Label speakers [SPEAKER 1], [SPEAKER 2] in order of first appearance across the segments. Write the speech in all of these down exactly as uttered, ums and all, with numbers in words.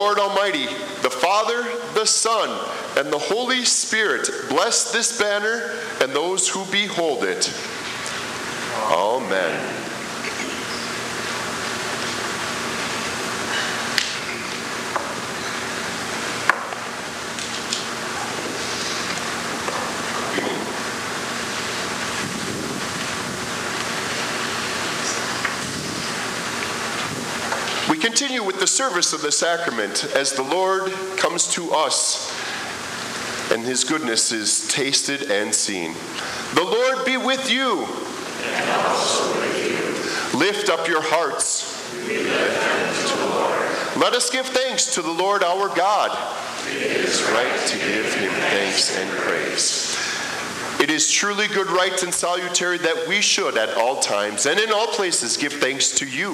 [SPEAKER 1] Lord Almighty, the Father, the Son, and the Holy Spirit, bless this banner and those who behold it. Amen. We continue with the service of the sacrament as the Lord comes to us and his goodness is tasted and seen. The Lord be with you.
[SPEAKER 2] And also with you.
[SPEAKER 1] Lift up your hearts.
[SPEAKER 2] We lift them to the Lord.
[SPEAKER 1] Let us give thanks to the Lord our God.
[SPEAKER 2] It is right
[SPEAKER 1] to give him thanks and praise. It is truly good, right, and salutary that we should at all times and in all places give thanks to you,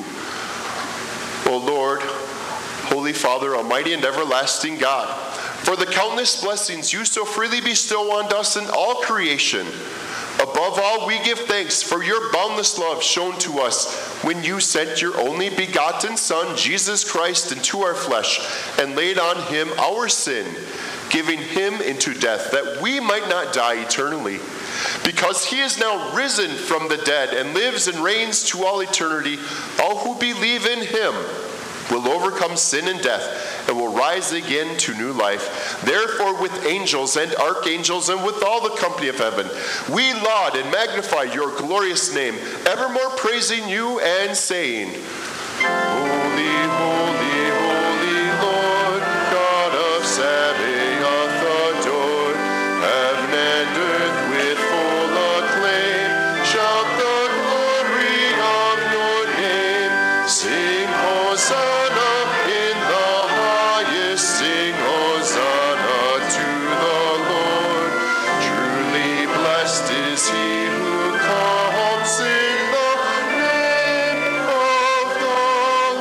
[SPEAKER 1] O Lord, Holy Father, Almighty and everlasting God, for the countless blessings you so freely bestow on us and all creation. Above all, we give thanks for your boundless love shown to us when you sent your only begotten Son, Jesus Christ, into our flesh and laid on him our sin, giving him into death that we might not die eternally. Because he is now risen from the dead and lives and reigns to all eternity, all who believe in him will overcome sin and death and will rise again to new life. Therefore, with angels and archangels and with all the company of heaven, we laud and magnify your glorious name, evermore praising you and saying, Holy, holy, holy Lord, God of Sabaoth, adore. Heaven and earth with full acclaim shout the glory of your name. Sing Hosanna in the highest, sing Hosanna to the Lord. Truly blessed is he who comes in the name of the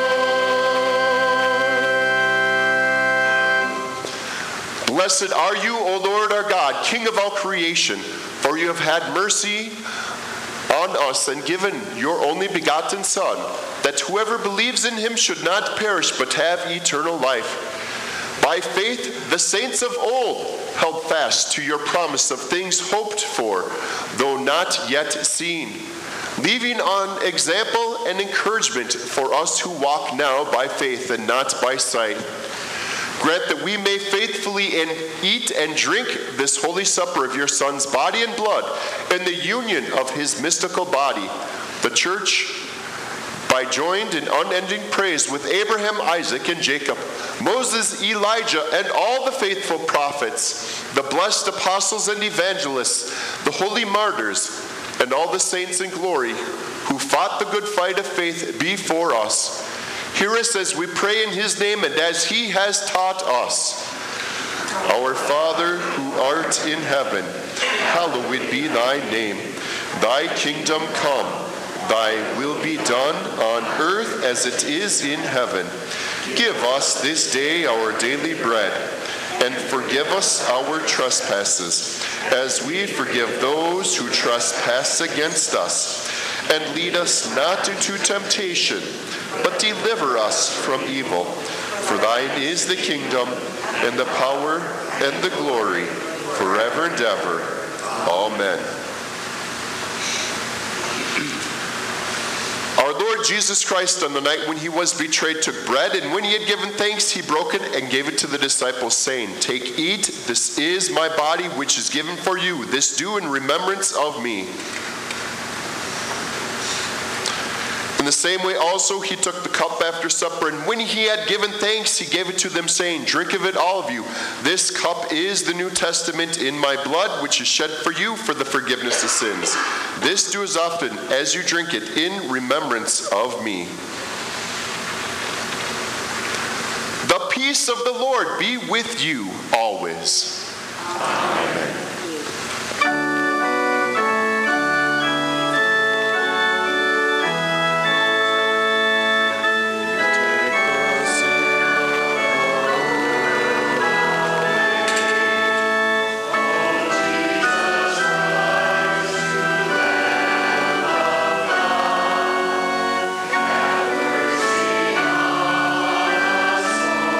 [SPEAKER 1] Lord. Blessed are you, O Lord our God, King of all creation, for you have had mercy on us and given your only begotten Son, that whoever believes in him should not perish but have eternal life. By faith, the saints of old held fast to your promise of things hoped for, though not yet seen, leaving on example and encouragement for us who walk now by faith and not by sight. Grant that we may faithfully and eat and drink this holy supper of your Son's body and blood in the union of his mystical body, the church, by joined in unending praise with Abraham, Isaac, and Jacob, Moses, Elijah, and all the faithful prophets, the blessed apostles and evangelists, the holy martyrs, and all the saints in glory who fought the good fight of faith before us. Hear us as we pray in his name and as he has taught us. Our Father, who art in heaven, hallowed be thy name. Thy kingdom come, thy will be done on earth as it is in heaven. Give us this day our daily bread, and forgive us our trespasses, as we forgive those who trespass against us. And lead us not into temptation, but deliver us from evil. For thine is the kingdom, and the power, and the glory, forever and ever. Amen. Our Lord Jesus Christ, on the night when he was betrayed, took bread, and when he had given thanks, he broke it and gave it to the disciples, saying, Take, eat, this is my body, which is given for you. This do in remembrance of me. In the same way also he took the cup after supper, and when he had given thanks, he gave it to them, saying, Drink of it, all of you. This cup is the New Testament in my blood, which is shed for you for the forgiveness of sins. This do as often as you drink it in remembrance of me. The peace of the Lord be with you always. Amen.
[SPEAKER 2] Have mercy on us,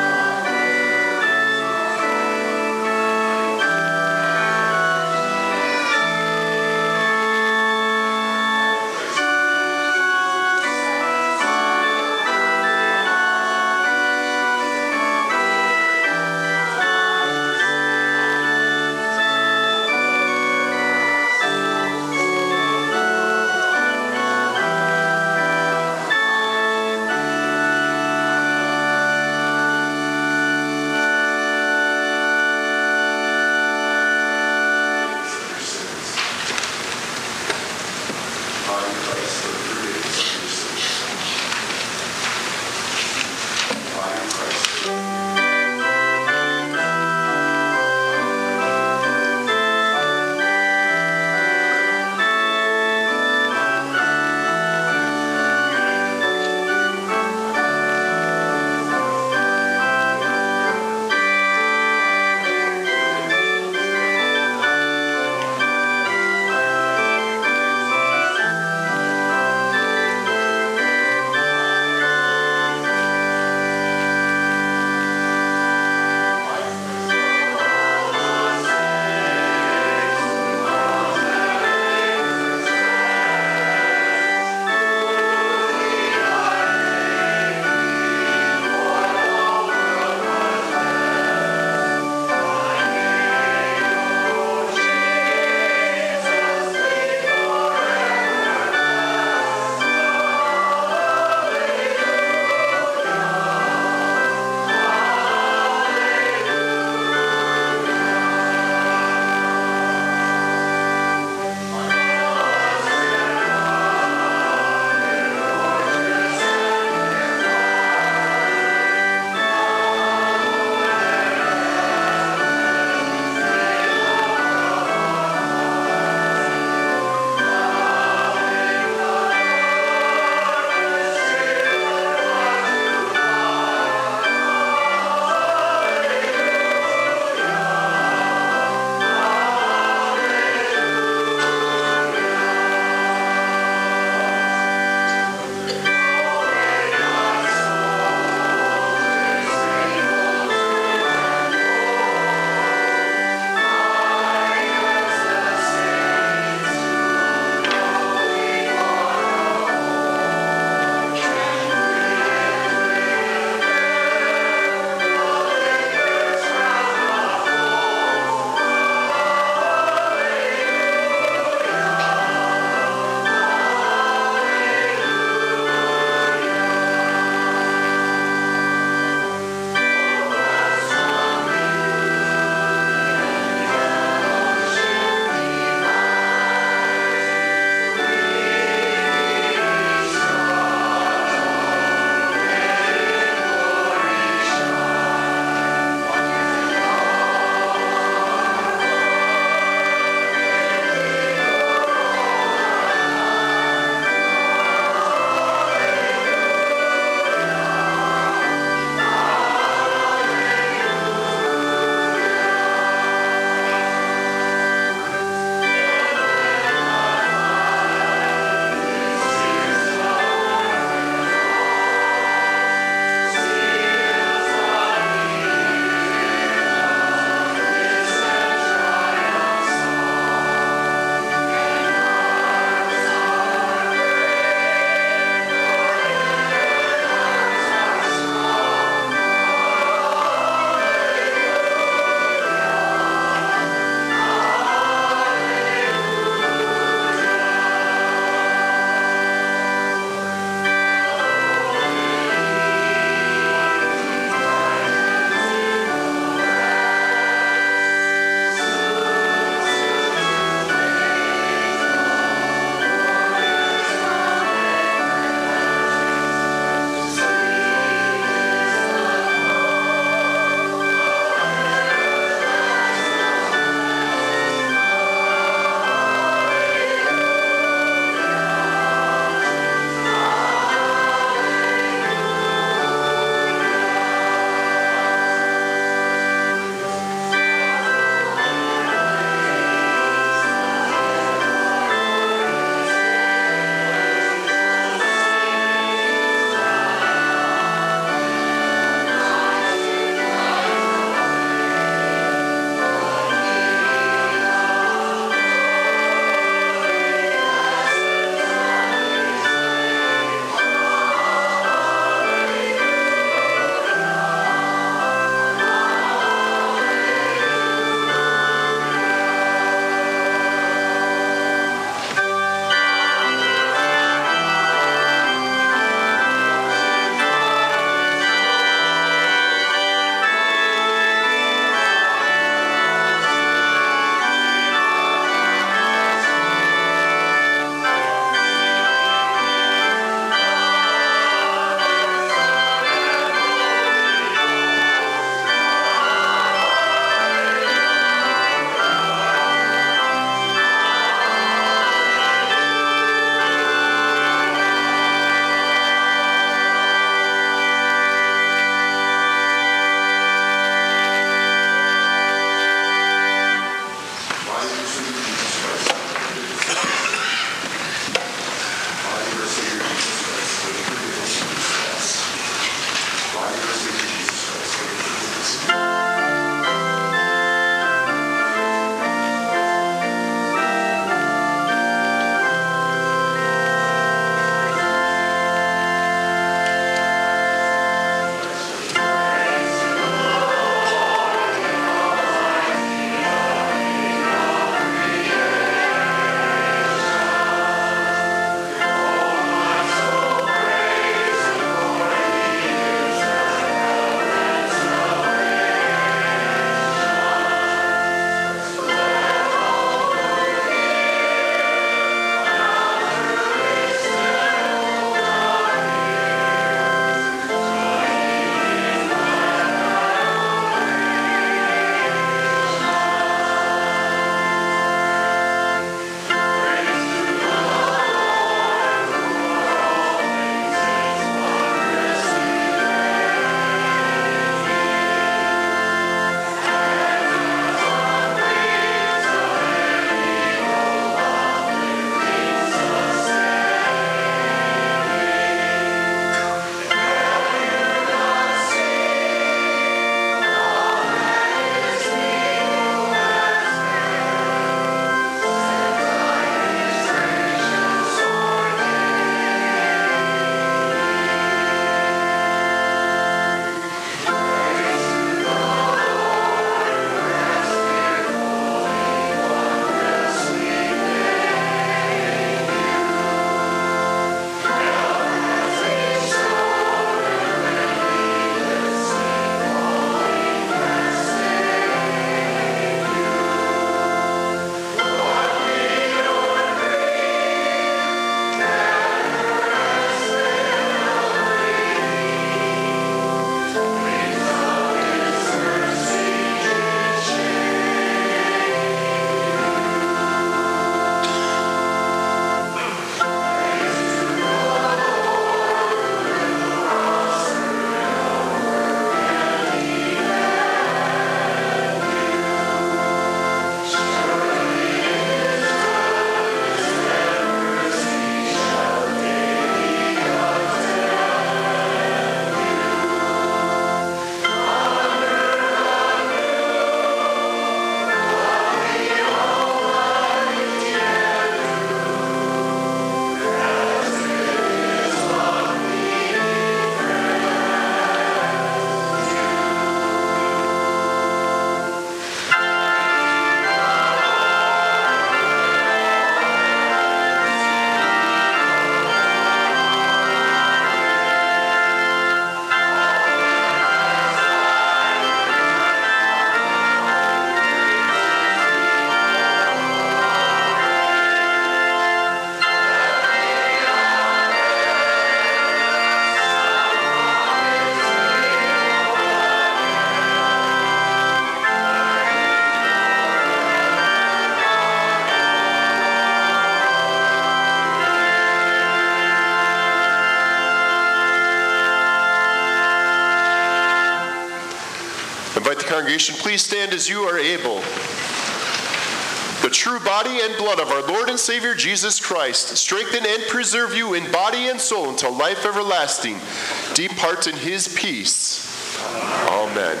[SPEAKER 1] Congregation, please stand as you are able. The true body and blood of our Lord and Savior Jesus Christ strengthen and preserve you in body and soul until life everlasting. Depart in his peace. Amen.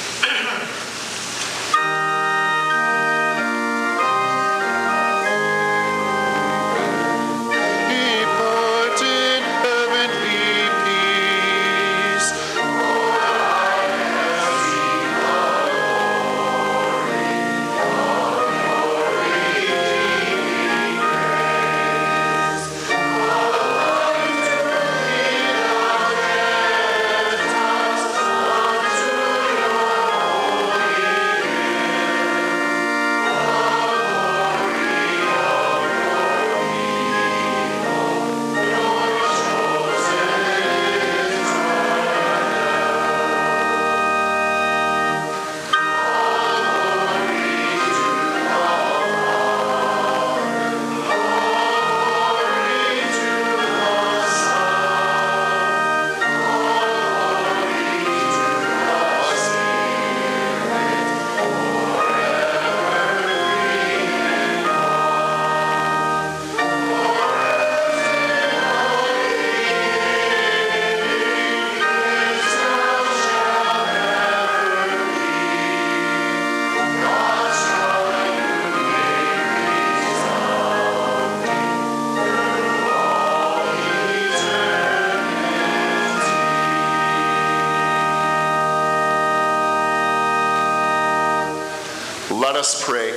[SPEAKER 1] Let us pray.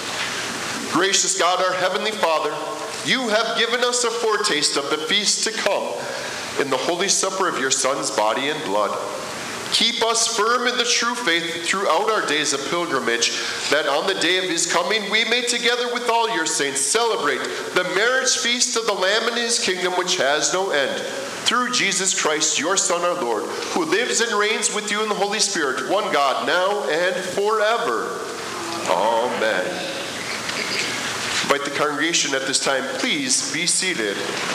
[SPEAKER 1] Gracious God, our Heavenly Father, you have given us a foretaste of the feast to come in the Holy Supper of your Son's body and blood. Keep us firm in the true faith throughout our days of pilgrimage, that on the day of his coming we may together with all your saints celebrate the marriage feast of the Lamb and his kingdom which has no end. Through Jesus Christ, your Son, our Lord, who lives and reigns with you in the Holy Spirit, one God, now and forever. Amen. Invite the congregation at this time. Please be seated.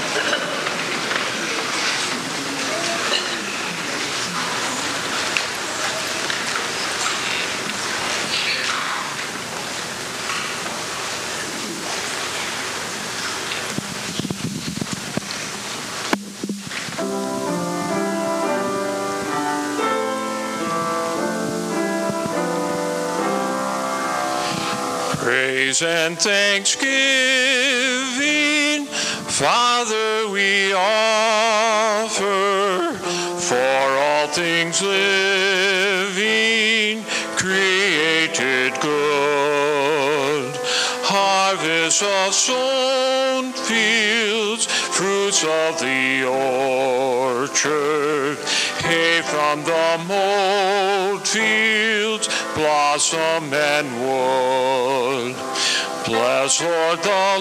[SPEAKER 3] Praise and thanksgiving, Father, we offer for all things living, created good. Harvest of sown fields, fruits of the orchard, hay from the mold fields, blossom and wood. Bless, Lord, the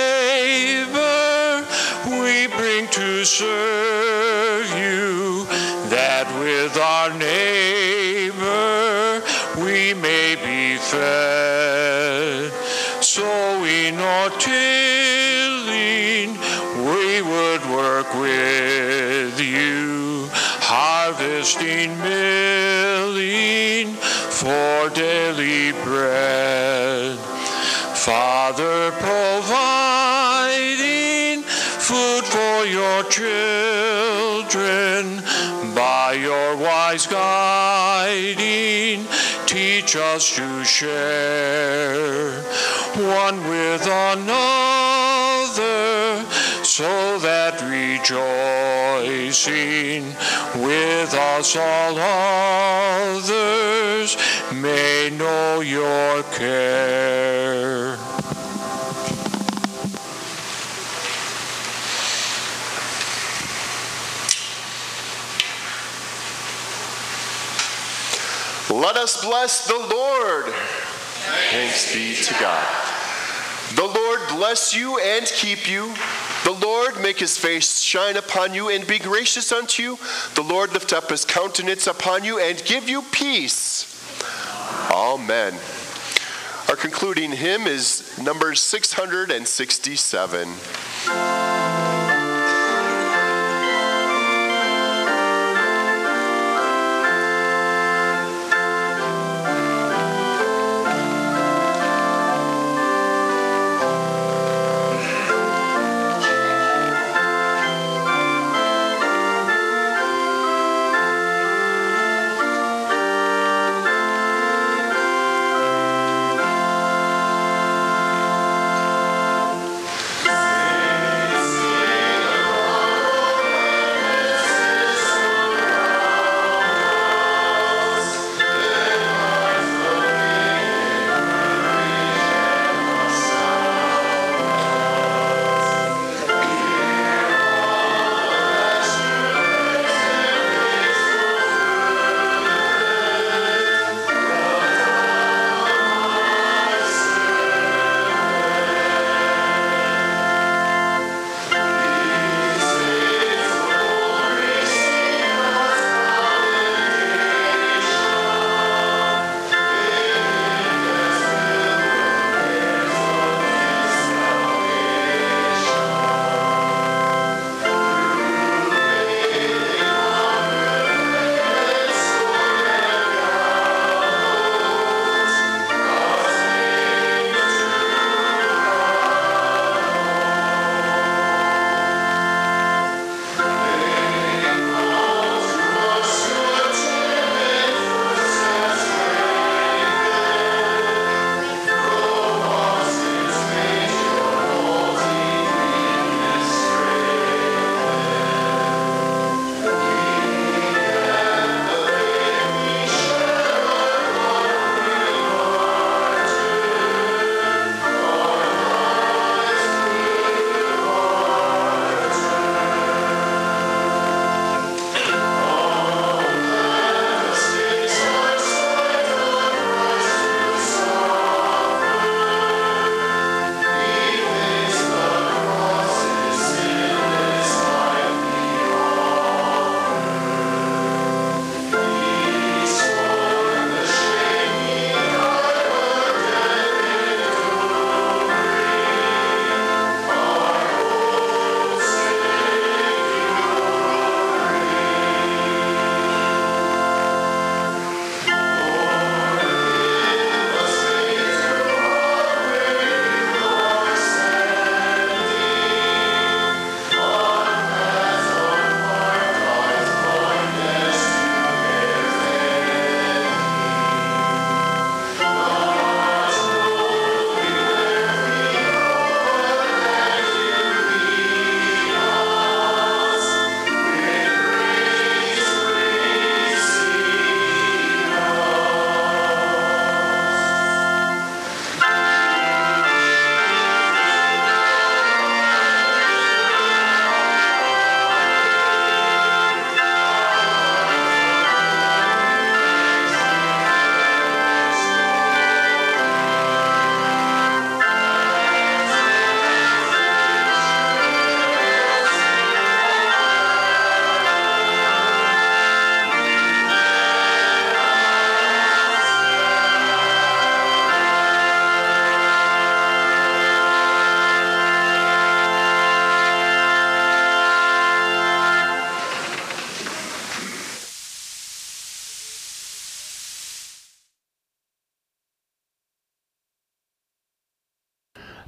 [SPEAKER 3] labor we bring to serve you, that with our neighbor we may be fed. Sowing or tilling, we would work with you, harvesting, milling, for daily bread. Father, providing food for your children, by your wise guiding, teach us to share one with another, so that rejoicing with us all others may know your care.
[SPEAKER 1] Let us bless the Lord. Thanks be to God. The Lord bless you and keep you. The Lord make his face shine upon you and be gracious unto you. The Lord lift up his countenance upon you and give you peace. Amen. Our concluding hymn is number six hundred sixty-seven.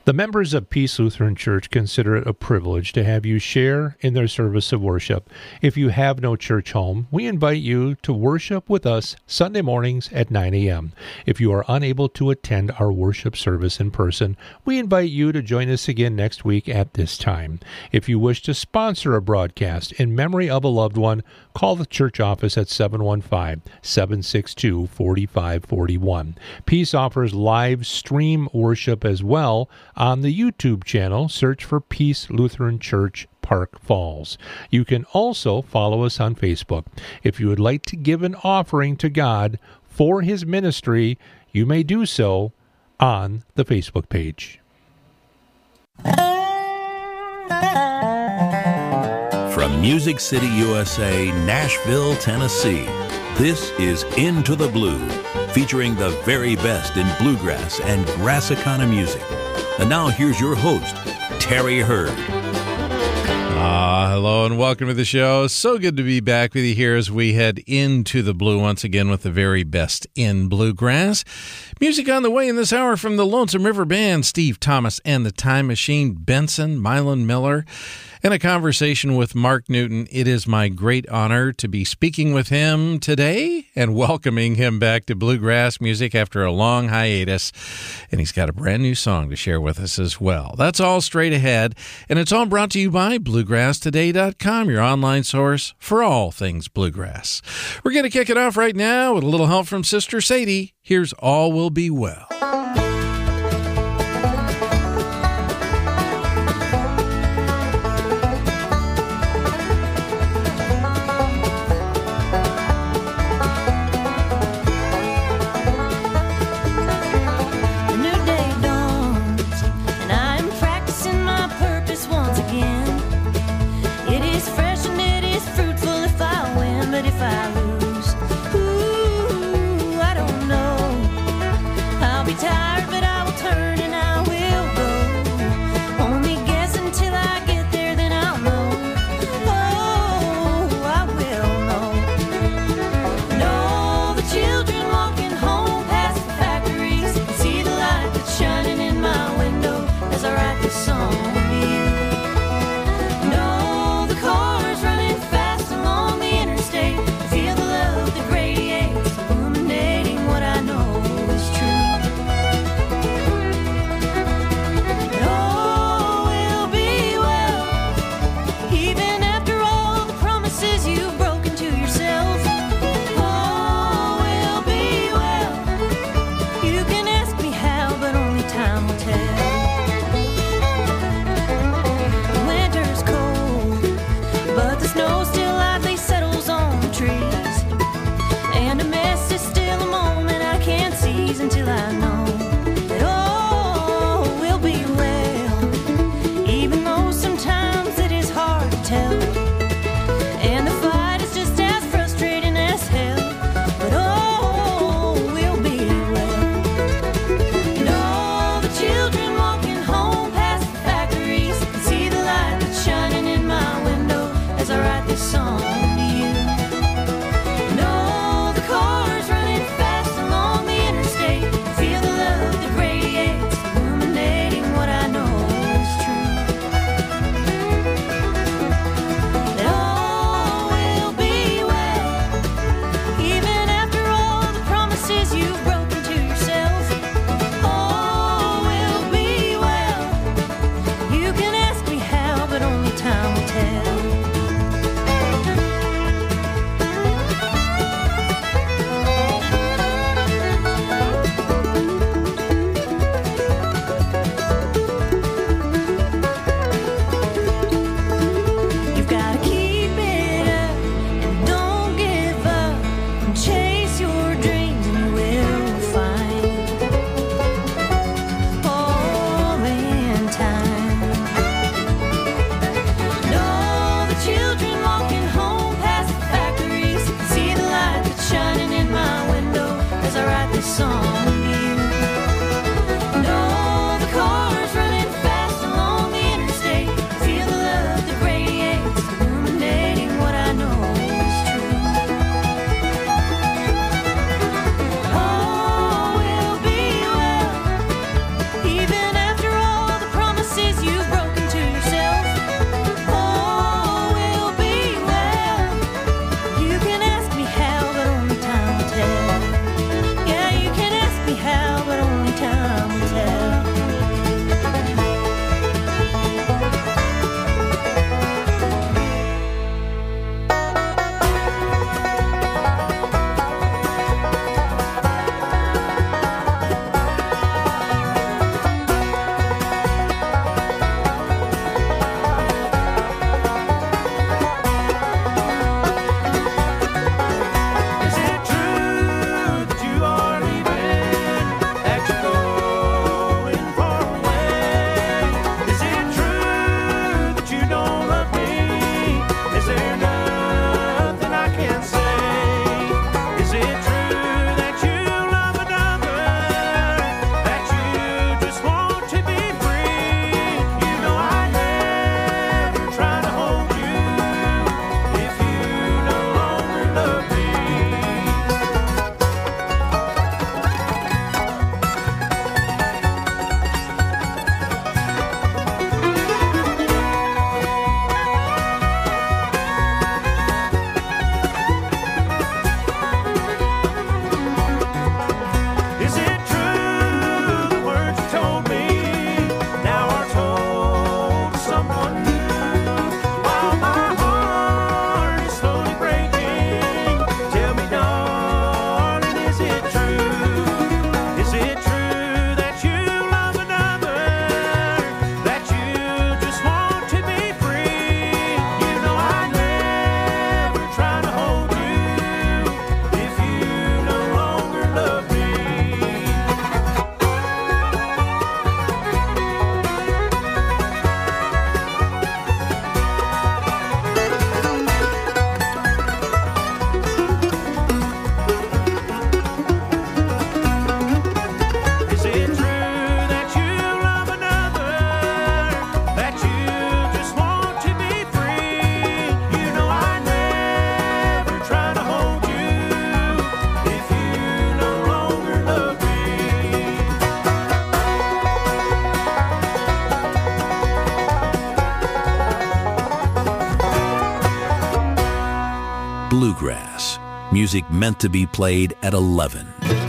[SPEAKER 4] The members of Peace Lutheran Church consider it a privilege to have you share in their service of worship. If you have no church home, we invite you to worship with us Sunday mornings at nine a.m. If you are unable to attend our worship service in person, we invite you to join us again next week at this time. If you wish to sponsor a broadcast in memory of a loved one, call the church office at seven one five, seven six two, four five four one. Peace offers live stream worship as well on the YouTube channel. Search for Peace Lutheran Church Park Falls. You can also follow us on Facebook. If you would like to give an offering to God for His ministry, you may do so on the Facebook page.
[SPEAKER 5] From Music City, U S A, Nashville, Tennessee, this is Into the Blue, featuring the very best in bluegrass and Grassicana music. And now here's your host, Terry Hurd.
[SPEAKER 6] Ah, hello and welcome to the show. So good to be back with you here as we head into the blue once again with the very best in bluegrass. Music on the way in this hour from the Lonesome River Band, Steve Thomas and the Time Machine, Benson, Mylon Miller, and a conversation with Mark Newton. It is my great honor to be speaking with him today and welcoming him back to bluegrass music after a long hiatus. And he's got a brand new song to share with us as well. That's all straight ahead, and it's all brought to you by bluegrass today dot com, your online source for all things bluegrass. We're going to kick it off right now with a little help from Sister Sadie. Here's All Will Be Well.
[SPEAKER 7] If I lose, ooh, I don't know. I'll be telling
[SPEAKER 5] Bluegrass. Music meant to be played at eleven.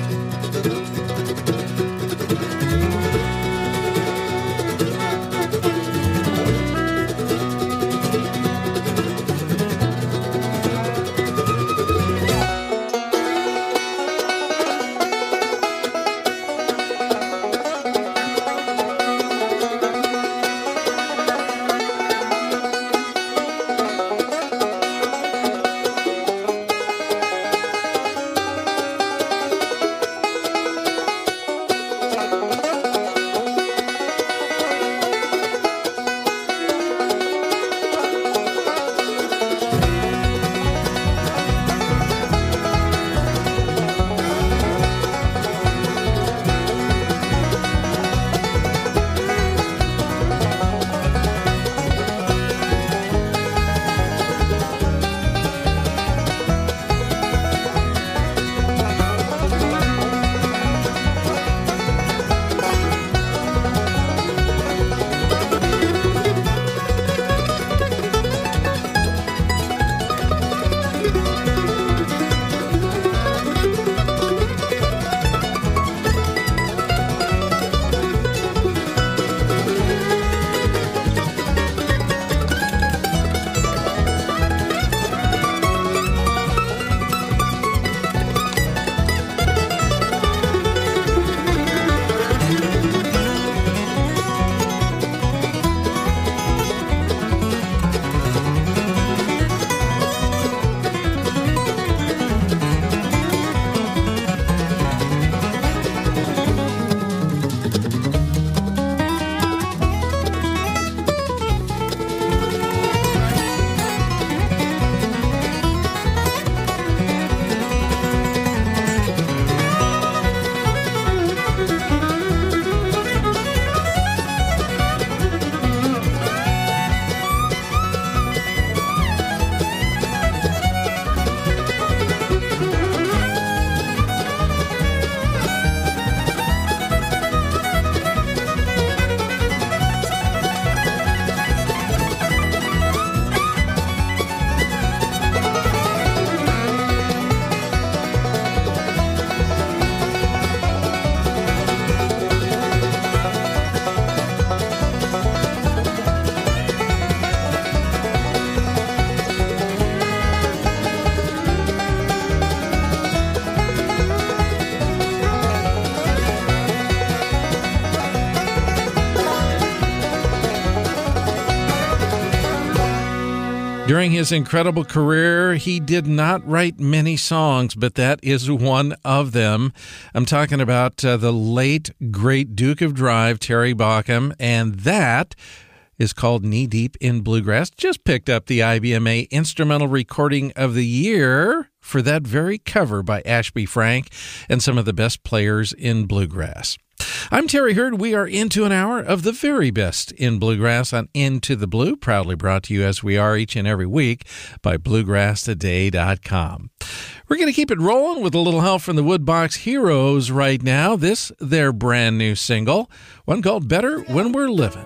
[SPEAKER 6] During his incredible career, he did not write many songs, but that is one of them. I'm talking about uh, the late, great Duke of Drive, Terry Baucom, and that is called Knee Deep in Bluegrass. Just picked up the I B M A Instrumental Recording of the Year for that very cover by Ashby Frank and some of the best players in bluegrass. I'm Terry Hurd. We are into an hour of the very best in bluegrass on Into the Blue, proudly brought to you as we are each and every week by bluegrass today dot com. We're going to keep it rolling with a little help from the Woodbox Heroes right now. This, their brand new single, one called Better When We're Living.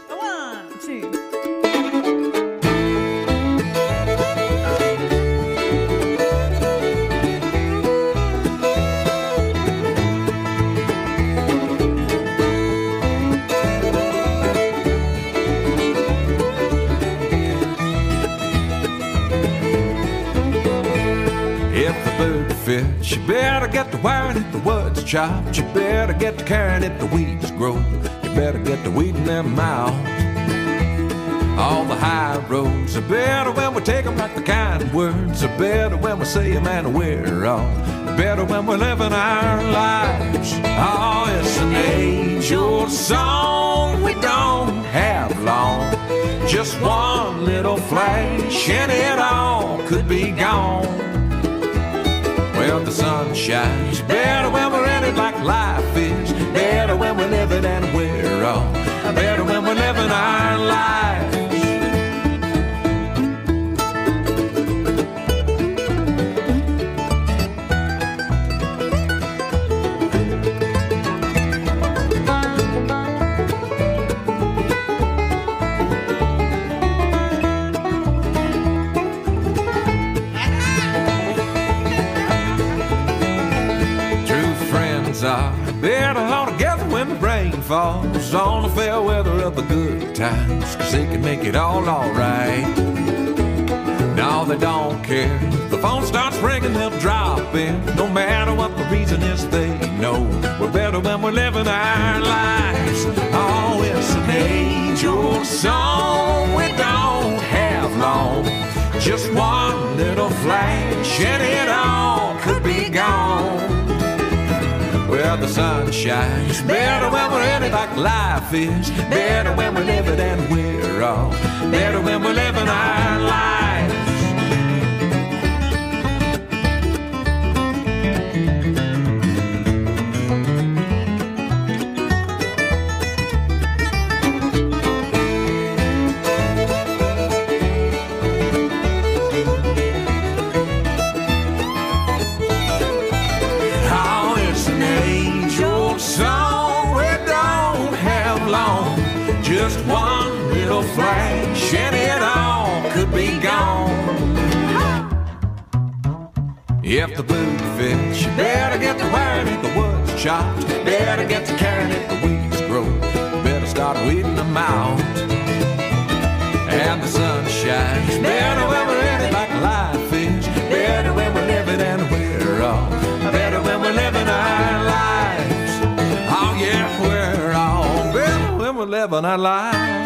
[SPEAKER 7] One, two.
[SPEAKER 8] Fit. You better get to wiring if the wood's chopped. You better get to carrying if the weeds grow. You better get to weeding them out. All the high roads are better when we take them like the kind words are better when we say them and we're all better when we're living our lives. Oh, it's an age-old song we don't have long. Just one little flash and it all could be gone. Well, the sun shines better when we're in it like life is. Better when we're living and we're all better when we're living our lives. falls on the fair weather of the good times, 'cause they can make it all alright. No, they don't care. The phone starts ringing, they'll drop in. No matter what the reason is, they know we're better when we're living our lives. Oh, it's an age-old song we don't have long. Just one little flash and it all could be gone. Well, the sun shines better when we're in it, like life is better when we live it, and we're all better when we're living our lives. Just one little flash and it all could be gone. If the blue fish, you better get to wearing it, the wood's chopped. Better get to carrying it, the weeds grow. Better start weeding them out. And the sun shines better when we're in it, like life is better when we're living, and we're all better when we're living our lives. Oh yeah, we're all better when we're living our lives.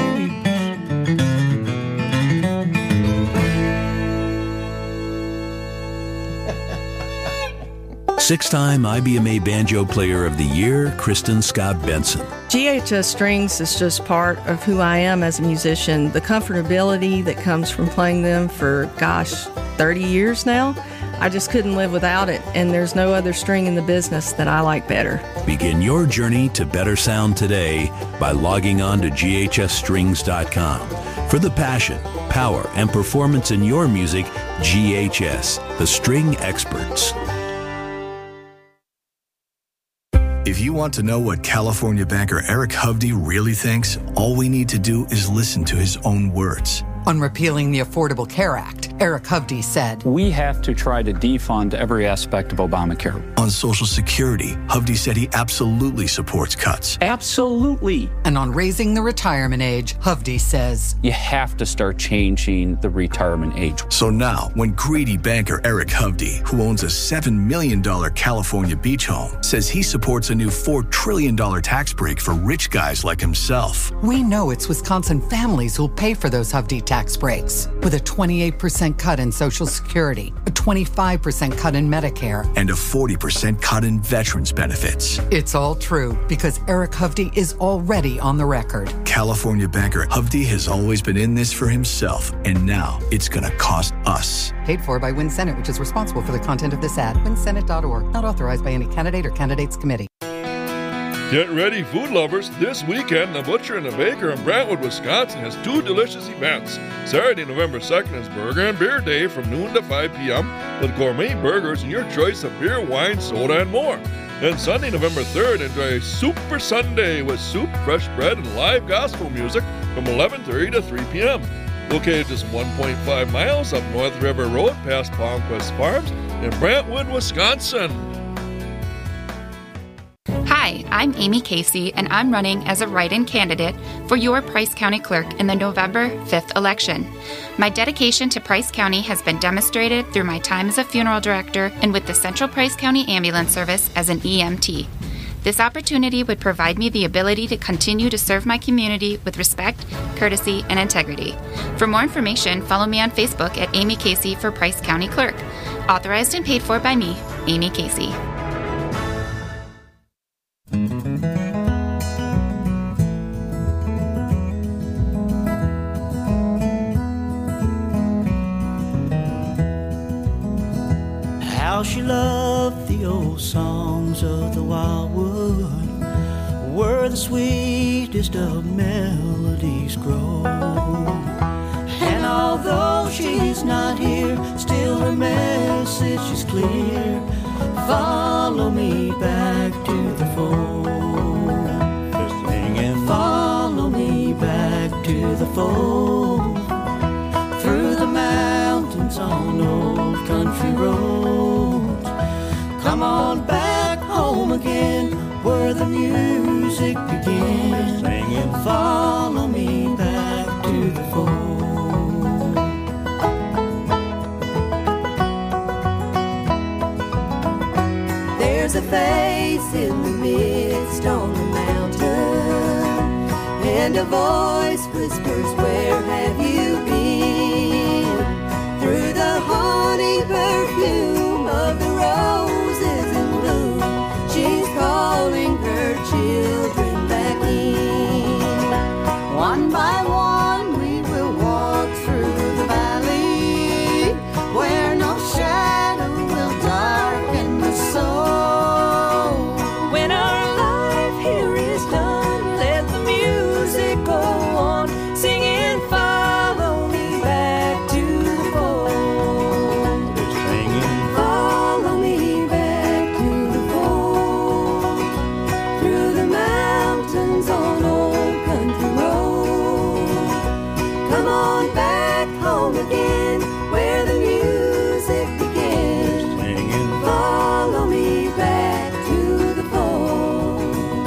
[SPEAKER 5] Six-time I B M A Banjo Player of the Year, Kristen Scott Benson.
[SPEAKER 9] G H S Strings is just part of who I am as a musician. The comfortability that comes from playing them for, gosh, thirty years now, I just couldn't live without it, and there's no other string in the business that I like better.
[SPEAKER 5] Begin your journey to better sound today by logging on to G H S strings dot com. For the passion, power, and performance in your music, G H S, the string experts.
[SPEAKER 10] If you want to know what California banker Eric Hovde really thinks, all we need to do is listen to his own words.
[SPEAKER 11] On repealing the Affordable Care Act, Eric Hovde said,
[SPEAKER 12] "We have to try to defund every aspect of Obamacare."
[SPEAKER 10] On Social Security, Hovde said he absolutely supports cuts.
[SPEAKER 12] Absolutely.
[SPEAKER 11] And on raising the retirement age, Hovde says,
[SPEAKER 12] "You have to start changing the retirement age."
[SPEAKER 10] So now, when greedy banker Eric Hovde, who owns a seven million dollars California beach home, says he supports a new four trillion dollars tax break for rich guys like himself,
[SPEAKER 11] we know it's Wisconsin families who'll pay for those Hovde tax breaks, with a twenty-eight percent cut in Social Security, a twenty-five percent cut in Medicare,
[SPEAKER 10] and a forty percent cut in veterans benefits.
[SPEAKER 11] It's all true because Eric Hovde is already on the record.
[SPEAKER 10] California banker Hovde has always been in this for himself, and now it's going to cost us.
[SPEAKER 11] Paid for by Win Senate, which is responsible for the content of this ad. win senate dot org. Not authorized by any candidate or candidates committee.
[SPEAKER 13] Get ready, food lovers. This weekend, the Butcher and the Baker in Brentwood, Wisconsin has two delicious events. Saturday, November second is Burger and Beer Day from noon to five p.m. with gourmet burgers and your choice of beer, wine, soda, and more. Then Sunday, November third, enjoy Super Sunday with soup, fresh bread, and live gospel music from eleven thirty to three p.m. Located just one point five miles up North River Road past Palmquist Farms in Brentwood, Wisconsin.
[SPEAKER 14] Hi, I'm Amy Casey, and I'm running as a write-in candidate for your Price County Clerk in the November fifth election. My dedication to Price County has been demonstrated through my time as a funeral director and with the Central Price County Ambulance Service as an E M T. This opportunity would provide me the ability to continue to serve my community with respect, courtesy, and integrity. For more information, follow me on Facebook at Amy Casey for Price County Clerk. Authorized and paid for by me, Amy Casey.
[SPEAKER 15] How she loved the old songs of the wildwood, where the sweetest of melodies grow. And although she's not here, still her message is clear. Follow me back to the fold. Singing, follow me back to the fold. Through the mountains on old country roads. Come on back home again, where the music music begins. Singing, follow me back to the fold. There's a face in the midst on the mountain, and a voice whispers, where have you been? Through the haunting perfume of the roses in bloom, she's calling her children back in. One by one we will walk through the valley, where no shadow will darken the soul. When our life here is done, let the music go on, singing, follow me back to the fold. Singing, follow me back to the fold. Through the mountains on Old Country Road. Come on back home again, where the music begins. Singing, follow me back to the fold.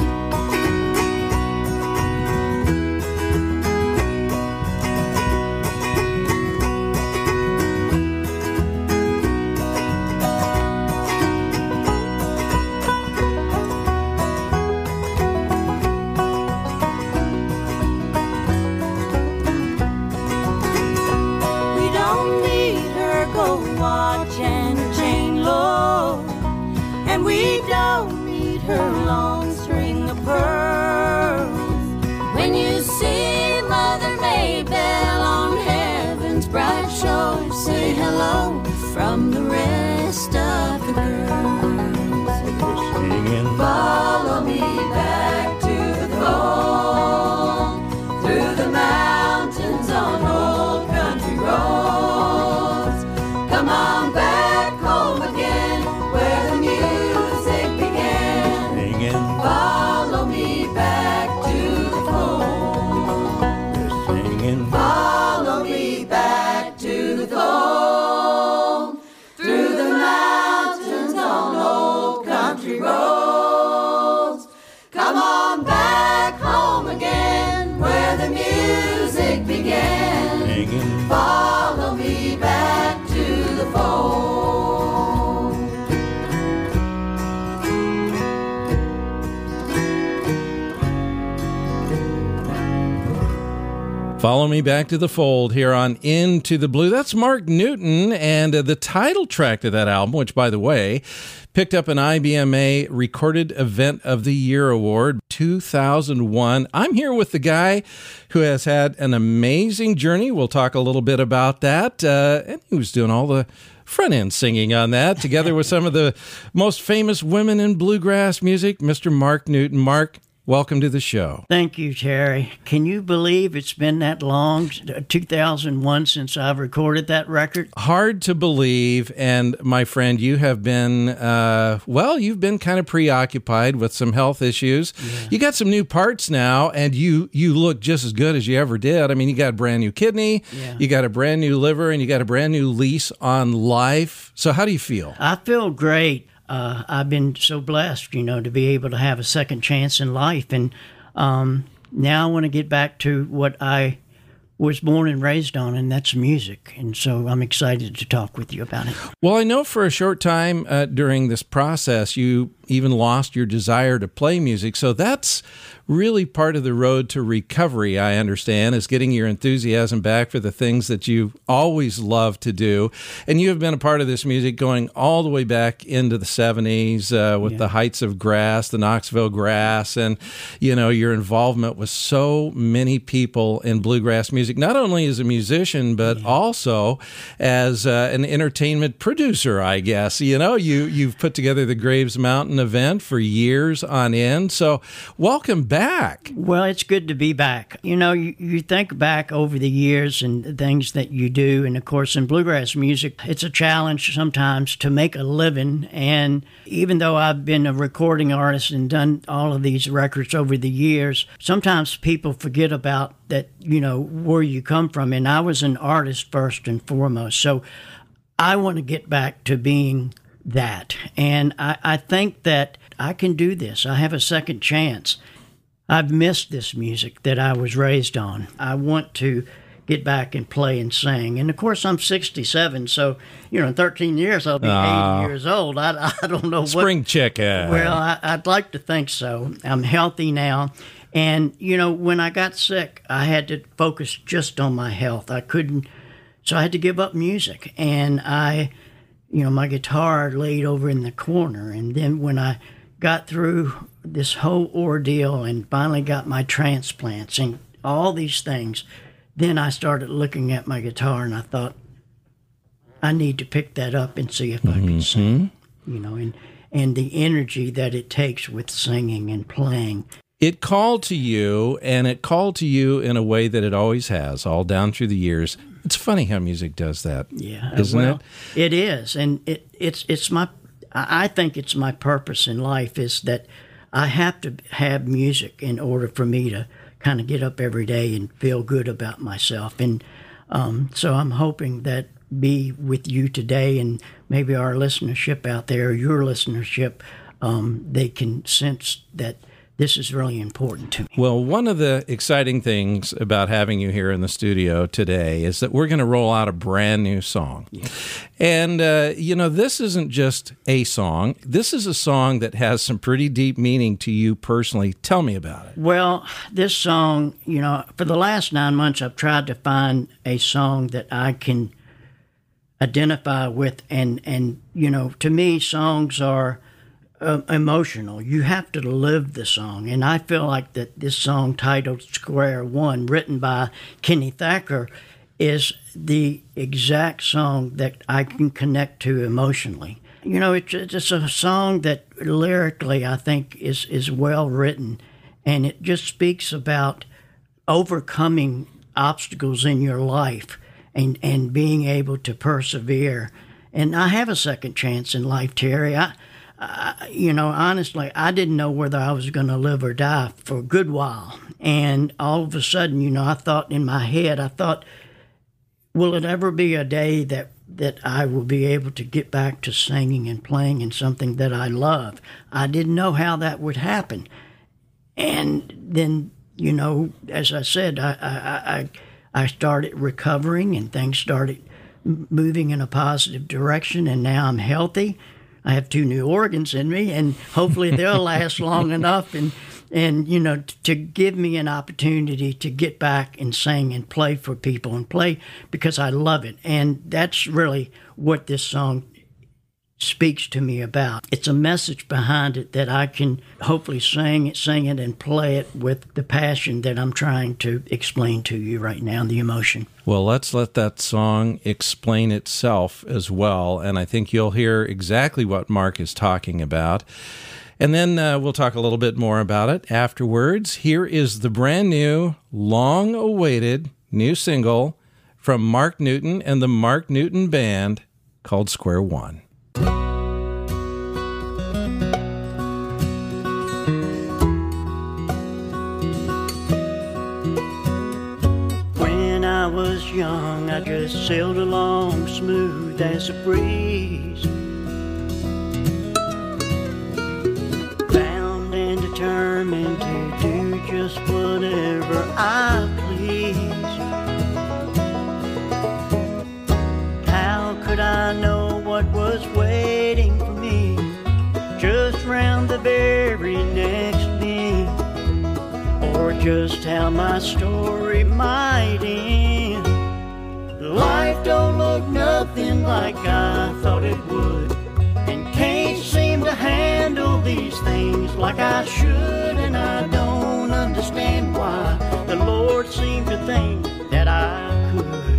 [SPEAKER 15] We don't need her gold watch and her chain low, and we don't need her long string of pearls. When you see Mother Maybelle on heaven's bright shore, say hello from the rest of the girls. Singing, follow me back to the fold. Through the mountains on Old Country Roads. Come on back home again, where the music began. Singing, follow me back to the fold. Singing, follow me back to the fold. Through the mountains on Old Country Roads. Come on back home again, where the music began. Singing, follow me back to the fold.
[SPEAKER 6] Follow me back to the fold here on Into the Blue. That's Mark Newton, and uh, the title track to that album, which, by the way, picked up an I B M A Recorded Event of the Year Award, two thousand one. I'm here with the guy who has had an amazing journey. We'll talk a little bit about that. Uh, and he was doing all the front end singing on that, together with some of the most famous women in bluegrass music, Mister Mark Newton. Mark, welcome to the show.
[SPEAKER 16] Thank you, Terry. Can you believe it's been that long, two thousand one, since I've recorded that record?
[SPEAKER 6] Hard to believe. And my friend, you have been, uh, well, you've been kind of preoccupied with some health issues. Yeah. You got some new parts now, and you, you look just as good as you ever did. I mean, you got a brand new kidney, yeah. You got a brand new liver, and you got a brand new lease on life. So how do you feel?
[SPEAKER 16] I feel great. Uh, I've been so blessed, you know, to be able to have a second chance in life. And um, now I want to get back to what I was born and raised on, and that's music. And so I'm excited to talk with you about it.
[SPEAKER 6] Well, I know for a short time uh, during this process, you even lost your desire to play music. So that's really part of the road to recovery, I understand, is getting your enthusiasm back for the things that you always loved to do. And you have been a part of this music going all the way back into the seventies uh, with yeah. the Heights of Grass, the Knoxville Grass, and, you know, your involvement with so many people in bluegrass music, not only as a musician, but yeah. also as uh, an entertainment producer, I guess. You know, you, you've put together the Graves Mountain event for years on end. So welcome back.
[SPEAKER 16] Well, it's good to be back. You know, you, you think back over the years and the things that you do. And of course, in bluegrass music, it's a challenge sometimes to make a living. And even though I've been a recording artist and done all of these records over the years, sometimes people forget about that, you know, where you come from. And I was an artist first and foremost. So I want to get back to being that. And I, I think that I can do this. I have a second chance. I've missed this music that I was raised on. I want to get back and play and sing. And of course, I'm sixty-seven, so you know, in thirteen years I'll be
[SPEAKER 6] Ah.
[SPEAKER 16] eighty years old. I, I don't know what.
[SPEAKER 6] Spring chicken.
[SPEAKER 16] Well, I, I'd like to think so. I'm healthy now. And, you know, when I got sick, I had to focus just on my health. I couldn't, so I had to give up music. And I, you know, my guitar laid over in the corner. And then when I got through this whole ordeal and finally got my transplants and all these things, then I started looking at my guitar and I thought, I need to pick that up and see if I can sing, you know, and, and the energy that it takes with singing and playing.
[SPEAKER 6] It called to you, and it called to you in a way that it always has, all down through the years. It's funny how music does that,
[SPEAKER 16] yeah,
[SPEAKER 6] isn't
[SPEAKER 16] well,
[SPEAKER 6] it?
[SPEAKER 16] It is, and it, it's it's my. I think it's my purpose in life is that I have to have music in order for me to kind of get up every day and feel good about myself, and um, so I'm hoping that be with you today, and maybe our listenership out there, your listenership, um, they can sense that this is really important to me.
[SPEAKER 6] Well, one of the exciting things about having you here in the studio today is that we're going to roll out a brand new song.
[SPEAKER 16] Yeah.
[SPEAKER 6] And, uh, you know, this isn't just a song. This is a song that has some pretty deep meaning to you personally. Tell me about it.
[SPEAKER 16] Well, this song, you know, for the last nine months, I've tried to find a song that I can identify with. And, and you know, to me, songs are Uh, emotional. You have to live the song. And I feel like that this song titled Square One, written by Kenny Thacker, is the exact song that I can connect to emotionally. You know, it's, it's a song that lyrically I think is, is well written, and it just speaks about overcoming obstacles in your life and, and being able to persevere. And I have a second chance in life, Terry. I Uh, you know, honestly, I didn't know whether I was going to live or die for a good while. And all of a sudden, you know, I thought in my head, I thought, will it ever be a day that, that I will be able to get back to singing and playing in something that I love? I didn't know how that would happen. And then, you know, as I said, I, I, I, I started recovering and things started moving in a positive direction, and now I'm healthy. I have two new organs in me, and hopefully they'll last long enough and, and you know, t- to give me an opportunity to get back and sing and play for people and play because I love it. And that's really what this song speaks to me about. It's a message behind it that I can hopefully sing it, sing it, and play it with the passion that I'm trying to explain to you right now, the emotion.
[SPEAKER 6] Well, let's let that song explain itself as well, and I think you'll hear exactly what Mark is talking about. And then uh, we'll talk a little bit more about it afterwards. Here is the brand new, long-awaited new single from Mark Newton and the Mark Newton Band called Square One.
[SPEAKER 16] When I was young, I just sailed along smooth as a breeze, bound and determined to do just whatever I please. How could I know what was waiting for me just round the very next bend, or just how my story might end? Life don't look nothing like I thought it would, and can't seem to handle these things like I should, and I don't understand why the Lord seemed to think that I could.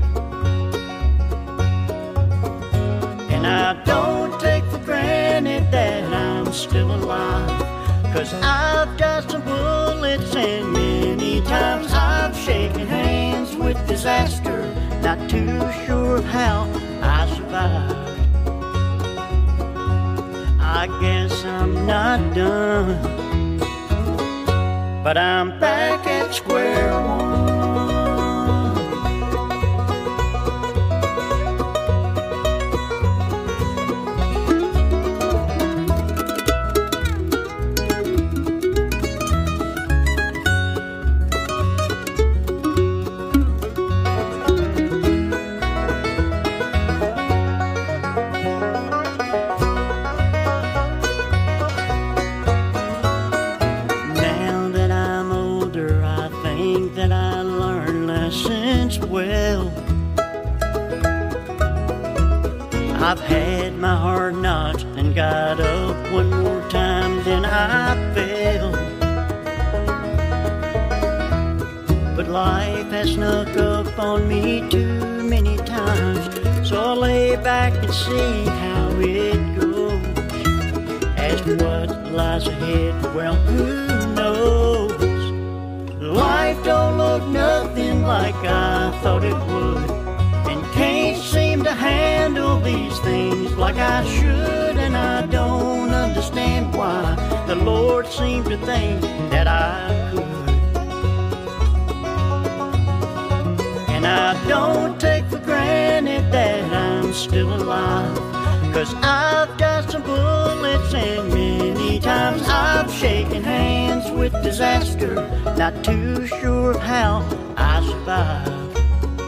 [SPEAKER 16] And I don't take for granted that I'm still alive, 'cause I've got some bullets and many times I've shaken hands with disaster, not too sure of how I survived. I guess I'm not done, but I'm back at square one. innocence well. I've had my hard knocks and got up one more time, then I fell. But life has snuck up on me too many times, so I'll lay back and see how it goes. As for what lies ahead, well, who knows? Life don't look nothing like I thought it would, and can't seem to handle these things like I should. And I don't understand why the Lord seemed to think that I could. And I don't take for granted that I'm still alive, 'cause I've got some bullets and many times I've shaken hands with disaster, not too sure of how I survived.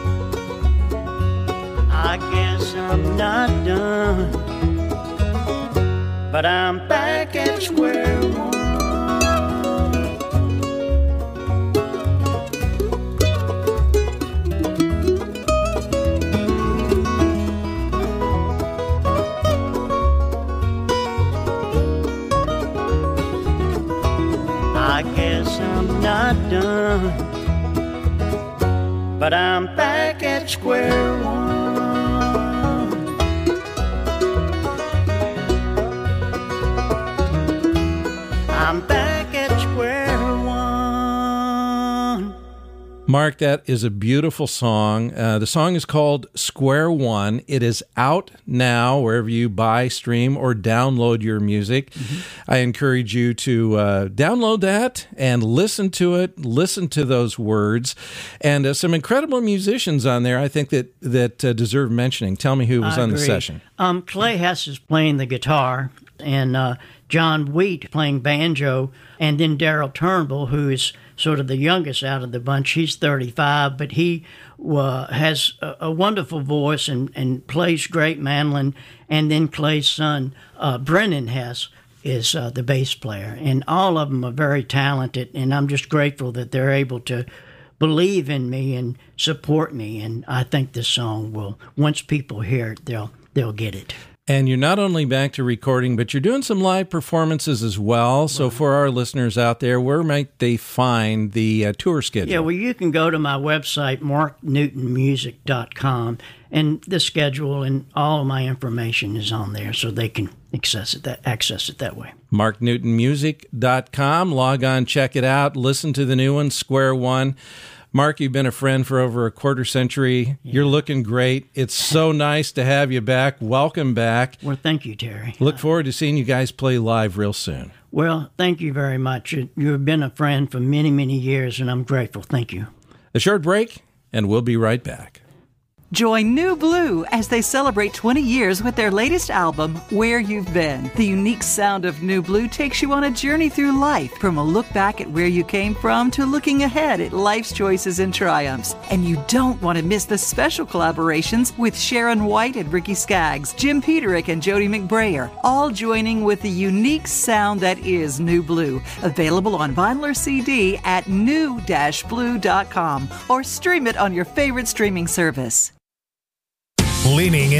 [SPEAKER 16] I guess I'm not done, but I'm back at square one. I guess I'm not done, but I'm back at square one. I'm back at square one.
[SPEAKER 6] Mark, that is a beautiful song. Uh, the song is called Square One. It is out now wherever you buy, stream, or download your music. Mm-hmm. I encourage you to uh, download that and listen to it, listen to those words. And uh, some incredible musicians on there, I think, that, that uh, deserve mentioning. Tell me who was
[SPEAKER 16] I
[SPEAKER 6] on
[SPEAKER 16] agree.
[SPEAKER 6] the session.
[SPEAKER 16] Um, Clay Hess is playing the guitar, and uh, John Wheat playing banjo, and then Daryl Turnbull, who is sort of the youngest out of the bunch. He's thirty-five, but he uh, has a, a wonderful voice and, and plays great mandolin. And then Clay's son, uh, Brennan Hess, is uh, the bass player. And all of them are very talented, and I'm just grateful that they're able to believe in me and support me. And I think this song will, once people hear it, they'll they'll get it.
[SPEAKER 6] And you're not only back to recording, but you're doing some live performances as well. So for our listeners out there, where might they find the uh, tour schedule?
[SPEAKER 16] Yeah, well, you can go to my website, mark newton music dot com, and the schedule and all of my information is on there, so they can access it that, access it that way.
[SPEAKER 6] mark newton music dot com. Log on, check it out. Listen to the new one, Square One. Mark, you've been a friend for over a quarter century. Yeah. You're looking great. It's so nice to have you back. Welcome back.
[SPEAKER 16] Well, thank you, Terry.
[SPEAKER 6] Look forward to seeing you guys play live real soon.
[SPEAKER 16] Well, thank you very much. You've been a friend for many, many years, and I'm grateful. Thank you.
[SPEAKER 6] A short break, and we'll be right back.
[SPEAKER 17] Join New Blue as they celebrate twenty years with their latest album, Where You've Been. The unique sound of New Blue takes you on a journey through life, from a look back at where you came from to looking ahead at life's choices and triumphs. And you don't want to miss the special collaborations with Sharon White and Ricky Skaggs, Jim Peterick and Jody McBrayer, all joining with the unique sound that is New Blue. Available on vinyl or C D at new dash blue dot com or stream it on your favorite streaming service.
[SPEAKER 18] Leaning in.